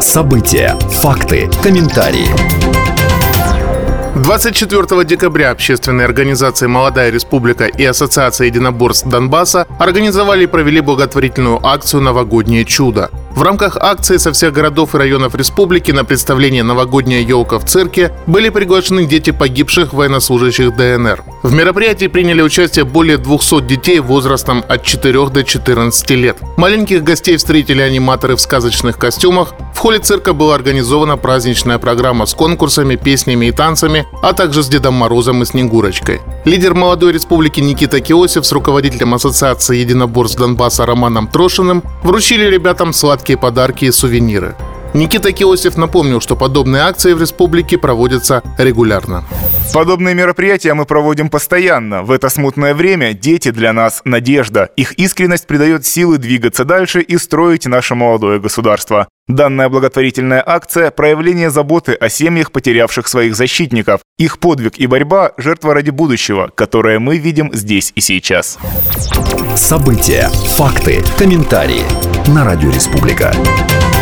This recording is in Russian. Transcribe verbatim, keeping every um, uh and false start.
События, факты, комментарии. двадцать четвёртого декабря общественные организации «Молодая республика» и Ассоциация единоборств Донбасса организовали и провели благотворительную акцию «Новогоднее чудо». В рамках акции со всех городов и районов республики на представление «Новогодняя елка в цирке» были приглашены дети погибших военнослужащих ДНР. В мероприятии приняли участие более двухсот детей возрастом от четырёх до четырнадцати лет. Маленьких гостей встретили аниматоры в сказочных костюмах. В холле цирка была организована праздничная программа с конкурсами, песнями и танцами, а также с Дедом Морозом и Снегурочкой. Лидер «Молодой республики» Никита Киосев с руководителем Ассоциации единоборств Донбасса Романом Трошиным вручили ребятам сладкие подарки и сувениры. Никита Киосев напомнил, что подобные акции в республике проводятся регулярно. Подобные мероприятия мы проводим постоянно. В это смутное время дети для нас – надежда. Их искренность придает силы двигаться дальше и строить наше молодое государство. Данная благотворительная акция – проявление заботы о семьях, потерявших своих защитников. Их подвиг и борьба – жертва ради будущего, которое мы видим здесь и сейчас. События, факты, комментарии. На радио «Республика».